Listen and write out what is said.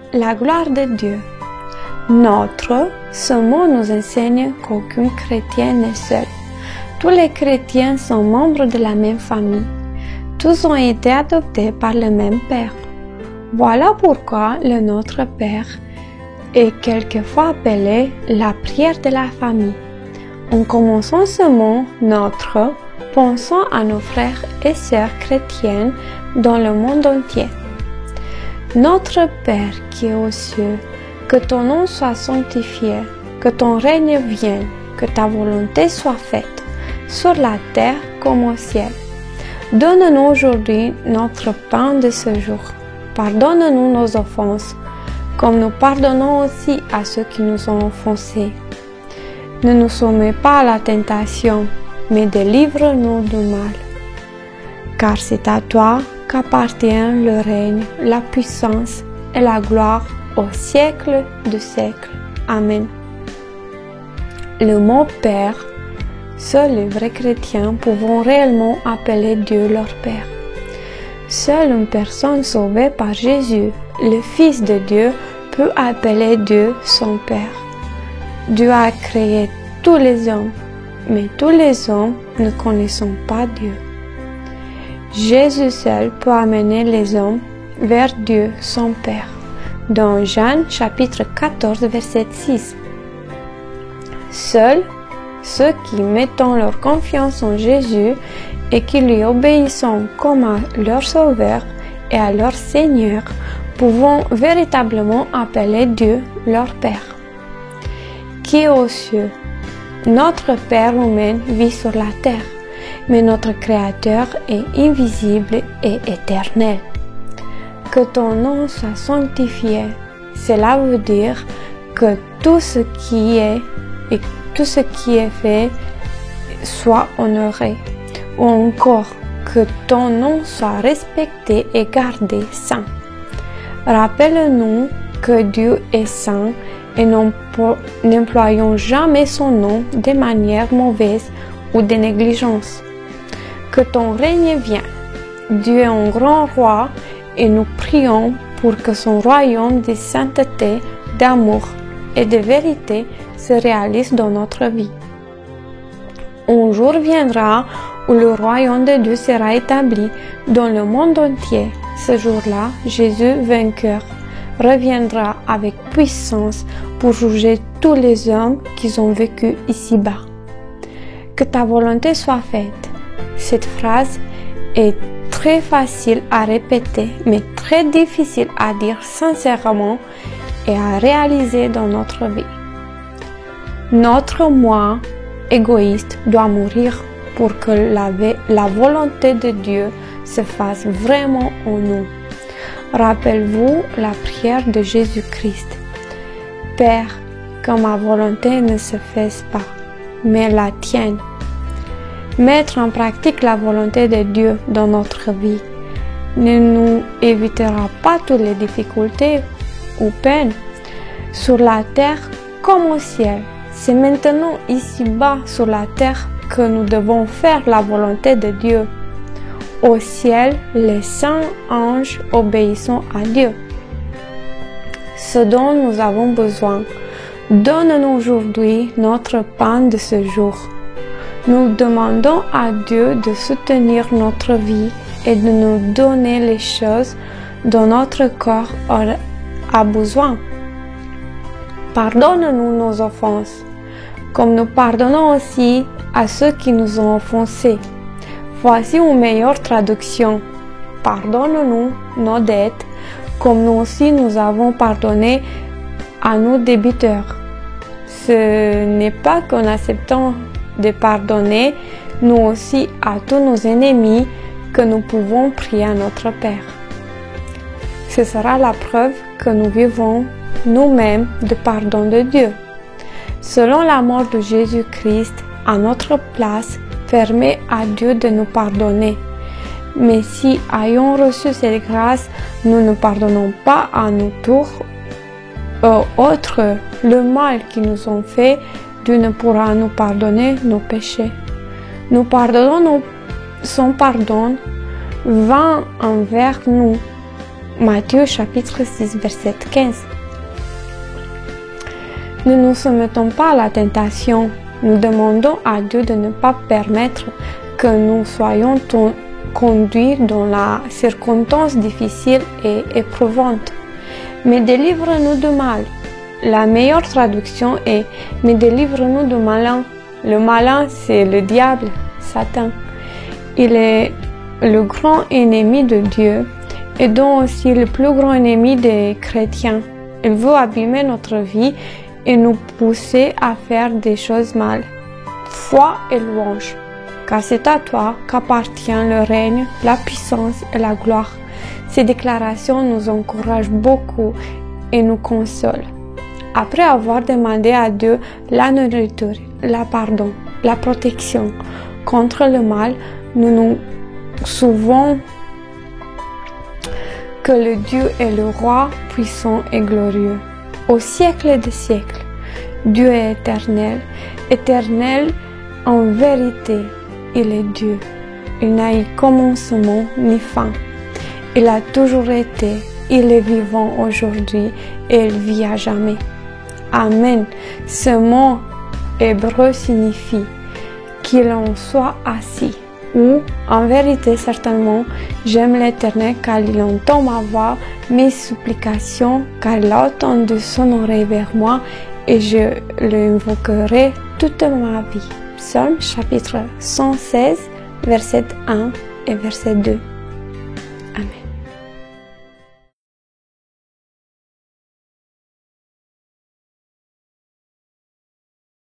la gloire de Dieu. Notre, ce mot nous enseigne qu'aucun chrétien n'est seul. Tous les chrétiens sont membres de la même famille. Tous ont été adoptés par le même Père. Voilà pourquoi le Notre Père est quelquefois appelé la prière de la famille. En commençant ce mot « notre », pensons à nos frères et sœurs chrétiennes dans le monde entier. Notre Père qui est aux cieux, que ton nom soit sanctifié, que ton règne vienne, que ta volonté soit faite, sur la terre comme au ciel. Donne-nous aujourd'hui notre pain de ce jour. Pardonne-nous nos offenses, comme nous pardonnons aussi à ceux qui nous ont offensés. Ne nous soumets pas à la tentation, mais délivre-nous du mal. Car c'est à toi qu'appartient le règne, la puissance et la gloire au siècle de siècles. Amen. Le mot Père, seuls les vrais chrétiens pouvons réellement appeler Dieu leur Père. Seule une personne sauvée par Jésus, le Fils de Dieu, peut appeler Dieu son Père. Dieu a créé tous les hommes, mais tous les hommes ne connaissent pas Dieu. Jésus seul peut amener les hommes vers Dieu son Père. Dans Jean chapitre 14 verset 6. Seuls ceux qui mettent leur confiance en Jésus et qui lui obéissent comme à leur Sauveur et à leur Seigneur pouvons véritablement appeler Dieu leur Père. Qui est aux cieux? Notre Père humain vit sur la terre, mais notre Créateur est invisible et éternel. Que ton nom soit sanctifié, cela veut dire que tout ce qui est et tout ce qui est fait soit honoré, ou encore que ton nom soit respecté et gardé saint. Rappelle-nous que Dieu est saint et n'employons jamais son nom de manière mauvaise ou de négligence. Que ton règne vienne. Dieu est un grand roi et nous prions pour que son royaume de sainteté, d'amour et de vérité se réalise dans notre vie. Un jour viendra où le royaume de Dieu sera établi dans le monde entier. Ce jour-là, Jésus, vainqueur, reviendra avec puissance pour juger tous les hommes qui ont vécu ici-bas. Que ta volonté soit faite. Cette phrase est très facile à répéter, mais très difficile à dire sincèrement et à réaliser dans notre vie. Notre moi égoïste doit mourir pour que la volonté de Dieu se fasse vraiment en nous. Rappelez-vous la prière de Jésus-Christ. Père, que ma volonté ne se fasse pas, mais la tienne. Mettre en pratique la volonté de Dieu dans notre vie ne nous évitera pas toutes les difficultés ou peines sur la terre comme au ciel. C'est maintenant ici-bas sur la terre que nous devons faire la volonté de Dieu. Au ciel, les saints anges obéissent à Dieu. Ce dont nous avons besoin, donne-nous aujourd'hui notre pain de ce jour. Nous demandons à Dieu de soutenir notre vie et de nous donner les choses dont notre corps a besoin. Pardonne-nous nos offenses, comme nous pardonnons aussi à ceux qui nous ont offensés. Voici une meilleure traduction. Pardonne-nous nos dettes, comme nous aussi nous avons pardonné à nos débiteurs. Ce n'est pas qu'en acceptant de pardonner, nous aussi à tous nos ennemis, que nous pouvons prier à notre Père. Ce sera la preuve que nous vivons nous-mêmes de pardon de Dieu. Selon la mort de Jésus-Christ, à notre place, permet à Dieu de nous pardonner. Mais si, ayant reçu cette grâce, nous ne pardonnons pas à notre tour aux autres le mal qu'ils nous ont fait, Dieu ne pourra nous pardonner nos péchés. Nous pardonnons son pardon vint envers nous, Matthieu chapitre 6 verset 15. Ne nous soumettons pas à la tentation. Nous demandons à Dieu de ne pas permettre que nous soyons conduits dans la circonstance difficile et éprouvante. Mais délivre-nous du mal. La meilleure traduction est « Mais délivre-nous du malin ». Le malin, c'est le diable, Satan. Il est le grand ennemi de Dieu et donc aussi le plus grand ennemi des chrétiens. Il veut abîmer notre vie et nous pousser à faire des choses mal. Foi et louange, car c'est à toi qu'appartient le règne, la puissance et la gloire. Ces déclarations nous encouragent beaucoup et nous consolent. Après avoir demandé à Dieu la nourriture, la protection contre le mal, nous nous souvenons que le Dieu est le roi puissant et glorieux. Au siècle des siècles, Dieu est éternel, éternel en vérité, il est Dieu. Il n'a eu commencement ni fin. Il a toujours été, il est vivant aujourd'hui et il vit à jamais. Amen. Ce mot hébreu signifie qu'il en soit assis. Ou, en vérité certainement, j'aime l'Éternel car il entend ma voix, mes supplications, car il a entendu son oreille vers moi et je l'invoquerai toute ma vie. Psaume chapitre 116, verset 1 et verset 2.